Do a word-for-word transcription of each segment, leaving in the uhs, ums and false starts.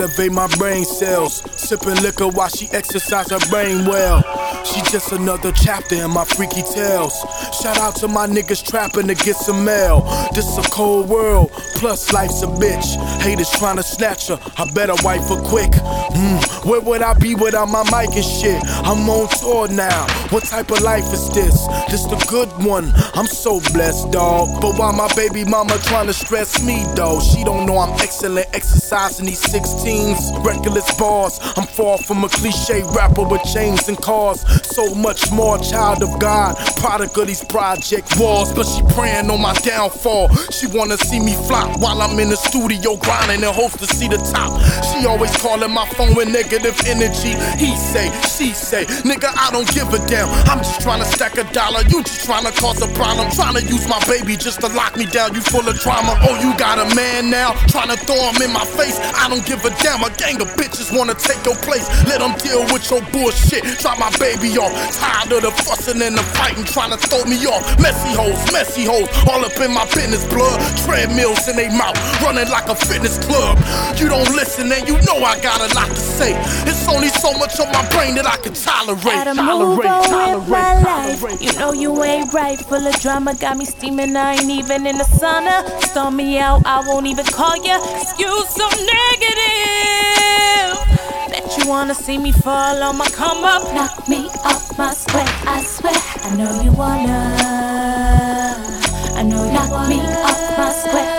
elevate my brain cells. Sipping liquor while she exercise her brain well. She just another chapter in my freaky tales. Shout out to my niggas trapping to get some mail. This a cold world, plus life's a bitch. Haters trying to snatch her, I better wipe her quick. Mm, where would I be without my mic and shit? I'm on tour now, what type of life is this? This the good one, I'm so blessed, dawg. But why my baby mama trying to stress me, though? She don't know I'm excellent exercising these sixteens. Reckless bars, I'm far from a cliche rapper with chains and cars. So much more, child of God, product of these project walls. But she praying on my downfall. She wanna see me flop while I'm in the studio grinding and hopes to see the top. She always calling my phone with negative energy. He say, she say, nigga, I don't give a damn. I'm just trying to stack a dollar, you just trying to cause a problem. Trying to use my baby just to lock me down, you full of drama. Oh, you got a man now, trying to throw him in my face. I don't give a damn, a gang of bitches wanna take your place. Let them deal with your bullshit, try my baby off. Tired of the fussing and the fighting, trying to throw me off. Messy hoes, messy hoes, all up in my business, blood. Treadmills in they mouth, running like a fitness club. You don't listen and you know I got a lot to say. It's only so much on my brain that I can tolerate. Gotta move on with my life. You know you ain't right, full of drama, got me steaming. I ain't even in the sauna. Storm me out, I won't even call ya. Excuse so negative that you wanna see me fall on my come up. Knock me off my square, I swear. I know you wanna. I know you knock wanna. me off my square.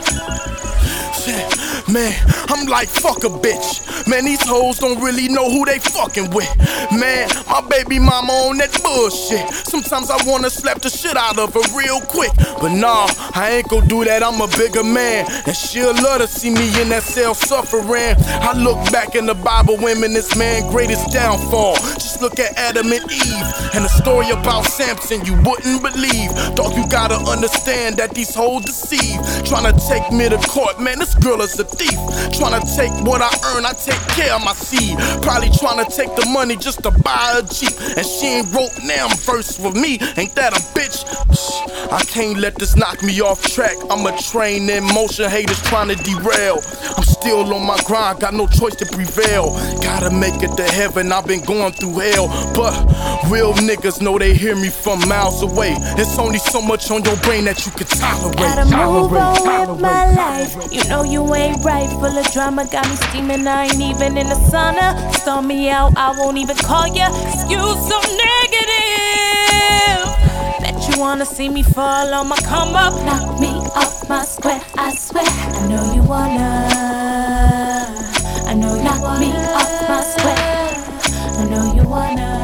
Man, I'm like, fuck a bitch. Man, these hoes don't really know who they fucking with. Man, my baby mama on that bullshit. Sometimes I wanna slap the shit out of her real quick. But nah, I ain't gon' do that, I'm a bigger man. And she'll love to see me in that cell suffering. I look back in the Bible, women, this man's greatest downfall. Just look at Adam and Eve, and the story about Samson you wouldn't believe. Dog, you gotta understand that these hoes deceive. Tryna take me to court, man, this girl is a thief. Tryna take what I earn, I take care of my seed. Probably tryna take the money just to buy a Jeep. And she ain't wrote damn verse for me, ain't that a bitch? I can't let this knock me off track. I'm a train in motion, haters tryna derail. I'm still on my grind, got no choice to prevail. Gotta make it to heaven, I've been going through hell. But real niggas know they hear me from miles away. There's only so much on your brain that you can tolerate. Gotta move on with my life. You know you ain't right, full of drama, got me steaming. I ain't even in the sauna. Storm me out, I won't even call ya. Excuse so negative that you wanna see me fall on my come up. Knock me off my square, I swear. I know you wanna. I know you knock wanna. me off my square. I know you wanna.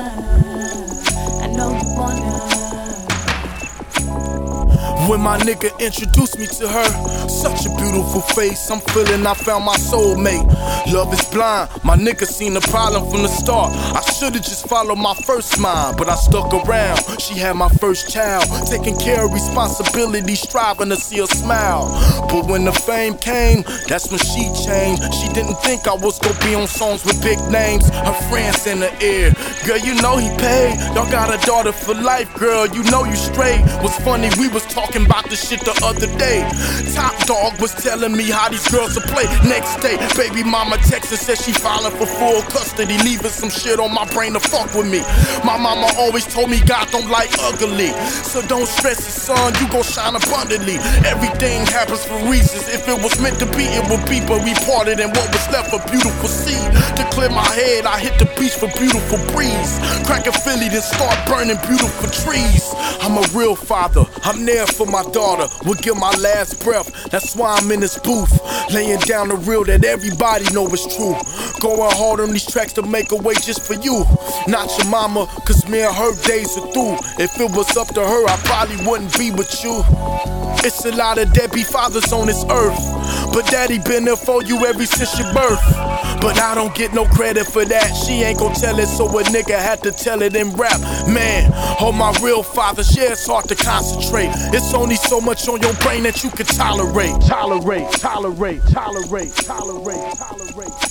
I know you wanna. When my nigga introduced me to her, such a beautiful face, I'm feeling I found my soulmate. Love is blind, my nigga seen the problem from the start. I should've just followed my first mind, but I stuck around. She had my first child, taking care of responsibility, striving to see her smile. But when the fame came, that's when she changed. She didn't think I was gonna be on songs with big names. Her friends in the ear, girl, you know he paid. Y'all got a daughter for life, girl, you know you straight. What's funny, we was talking about this shit the other day. Top Dog was telling me how these girls will play. Next day, baby mama texted, said she filing for full custody, leaving some shit on my brain to fuck with me. My mama always told me God don't like ugly, so don't stress it, son, you gon' shine abundantly. Everything happens for reasons. If it was meant to be, it would be, but we parted and what was left a beautiful seed. To clear my head, I hit the beach for beautiful breeze. Crack a Philly, then start burning beautiful trees. I'm a real father, I'm there for my daughter, will give my last breath. That's why I'm in this booth, laying down the real that everybody know is true. Going hard on these tracks to make a way just for you. Not your mama, cause me and her days are through. If it was up to her, I probably wouldn't be with you. It's a lot of deadbeat fathers on this earth, but daddy been there for you ever since your birth. But I don't get no credit for that. She ain't gon' tell it, so a nigga had to tell it in rap. Man, oh my real fathers, yeah, it's hard to concentrate. It's only so much on your brain that you can tolerate. Tolerate, tolerate, tolerate, tolerate, tolerate.